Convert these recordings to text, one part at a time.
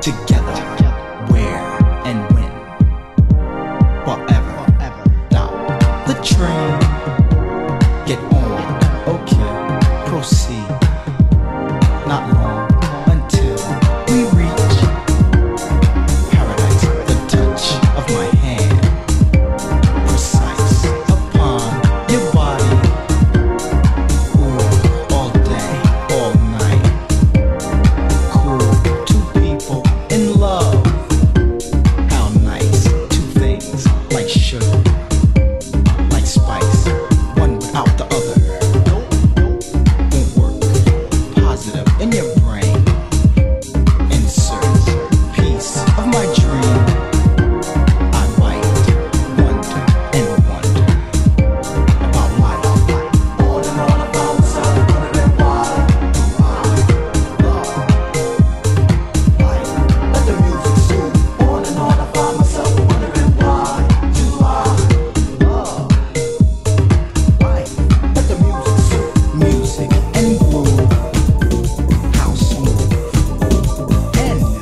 together, where and when, forever, stop the train, get on, okay, proceed, not long until we reach paradise, the touch of my hand, precise upon your body, ooh, all day, all night, cool, two people in love, how nice, two things like sugar, like spice, one without the other, won't work, positive in your brain, insert piece of my dream, I might wonder and wonder about life, on and on about myself, wondering why, love, life, let the music soothe, on and on about myself, wondering why, do I love, life, let the music soothe, music and groove, how smooth and new.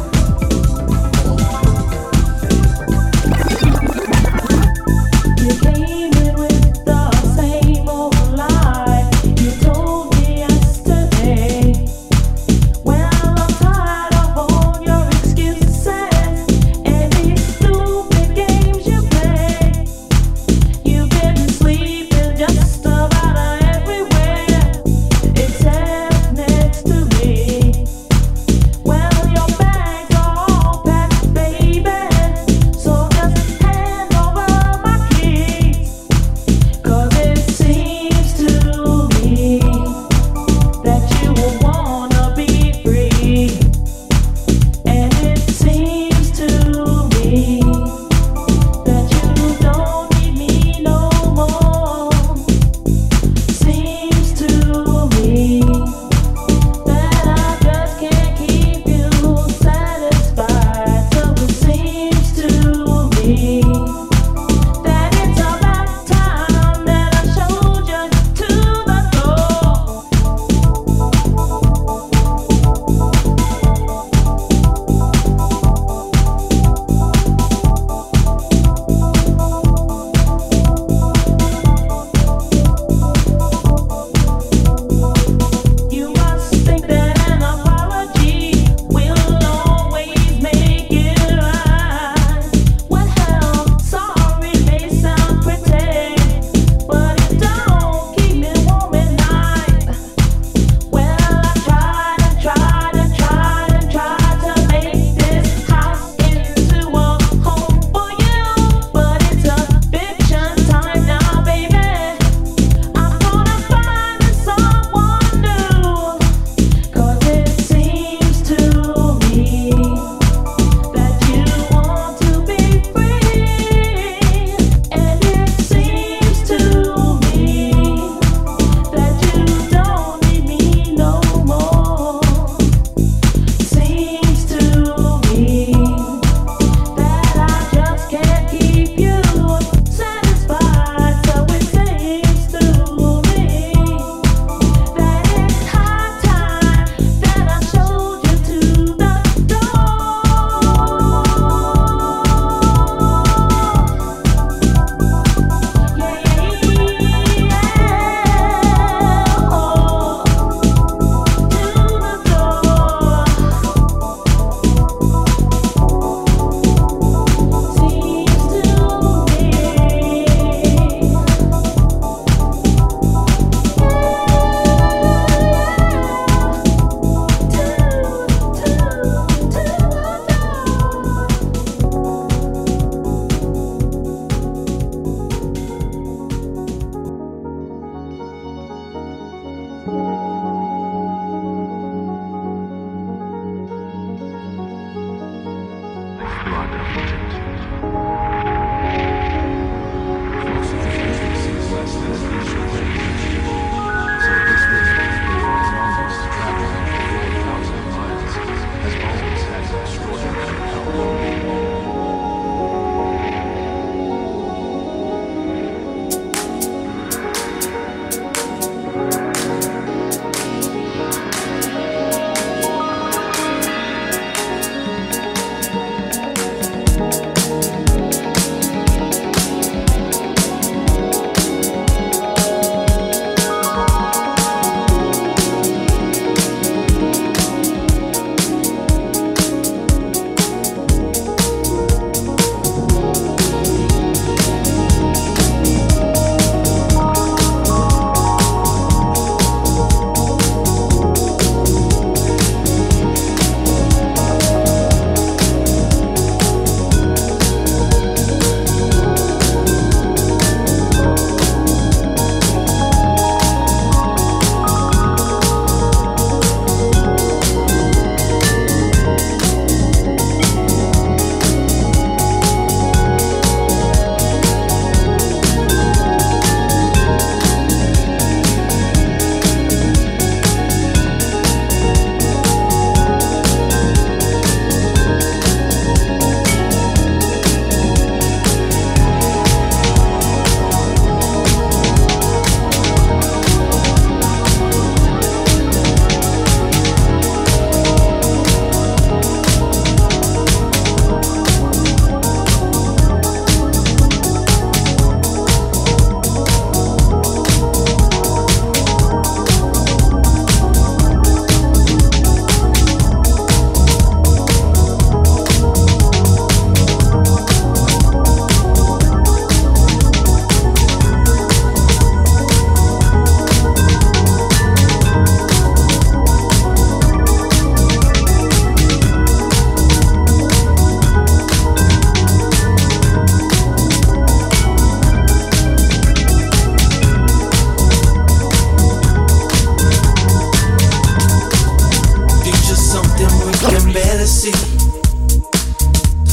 You came in with the same old lie you told me yesterday. When I'm tired of all your excuses and these stupid games you play, you've been sleeping just about everywhere except next to me. Well, your bags are all packed, baby, so just hand over my keys. 'Cause it seems to me that you will wanna be free. And it seems to me that you don't need me no more. Seems to me that I just can't keep you satisfied. So it seems to me that it's about time that I showed you to the door. You must think that an apology will always make it right. Well, hell, sorry may sound pretty, but it don't keep me warm at night. Well, I tried and tried and tried and tried to make this house into a home for you, but it's a fiction time now, baby. I'm gonna find someone new, 'cause it seems to me that you want to be free, and it seems to me that you don't need me no more. Seems to me that I just can't keep you satisfied. So it seems to me that it's high time that I showed you to the door.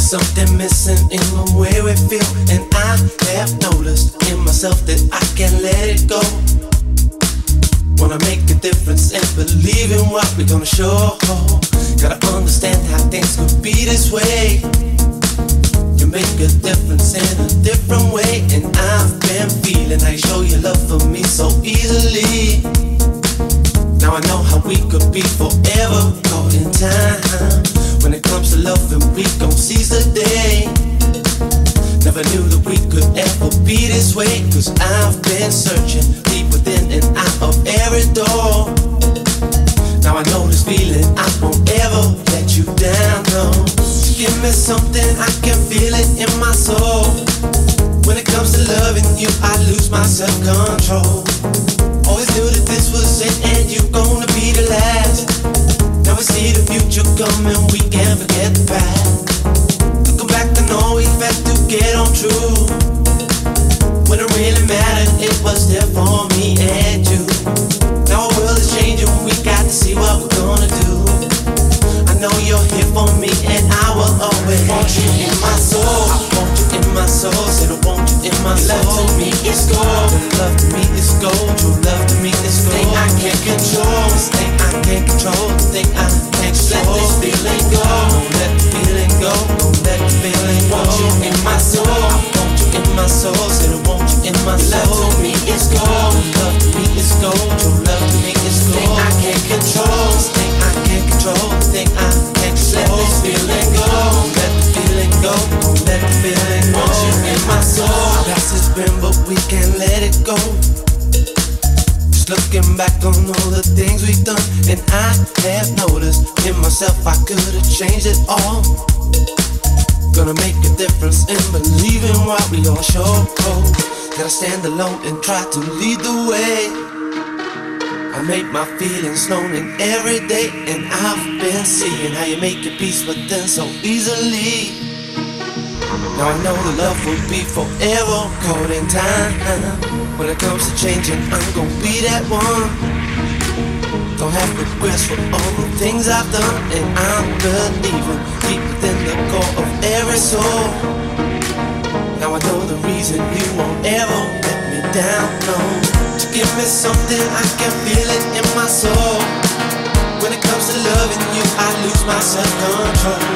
something missing in the way we feel, and I have noticed in myself that I can't let it go. Wanna make a difference and believe in what we're gonna show. Gotta understand how things could be this way. You make a difference in a different way, and I've been feeling how you show your love for me so easily. Now I know how we could be forever caught in time. When it comes to loving, we gon' seize the day. Never knew that we could ever be this way, cause I've been searching deep within and out of every door. Now I know this feeling, I won't ever let you down, no. Give me something, I can feel it in my soul. When it comes to loving you, I lose my self-control. Always knew that this was it and you gonna be the last. Now we see the future coming, we can't forget the past. Looking back to know we had to get on true. When it really mattered, it was there for me and you. Now our world is changing, we got to see what we're gonna do. I know you're here for me and I will always want you in my soul. I want you in my soul, said I want you in my soul. Love to me is gold, your love to me is gold. Your love to me is gold. Thing I can't control, this thing I can't control, this thing I can't control. Let this feeling go, don't let the feeling go, don't let the feeling go. Want you in my soul, I want you in my soul, said I want you in my soul. Love to me is gold, your love to me is gold. Your love to me is gold. Thing I can't control, this thing I can't control, this thing I can't control. Let this feeling go, don't let the feeling go, don't let the feeling go. Want you in my soul. Past has been, but we can't let it go. Just looking back on all the things we've done, and I have noticed in myself I could have changed it all. Gonna make a difference in believing what we all show. Gotta stand alone and try to lead the way. I make my feelings known in every day, and I've been seeing how you make your peace with them so easily. Now I know the love will be forever caught in time. When it comes to changing, I'm gonna be that one. Don't have regrets for all the things I've done, and I'm believing deep within the core of every soul. Now I know the reason you won't ever let me down, no. Give me something, I can feel it in my soul. When it comes to loving you, I lose my self-control.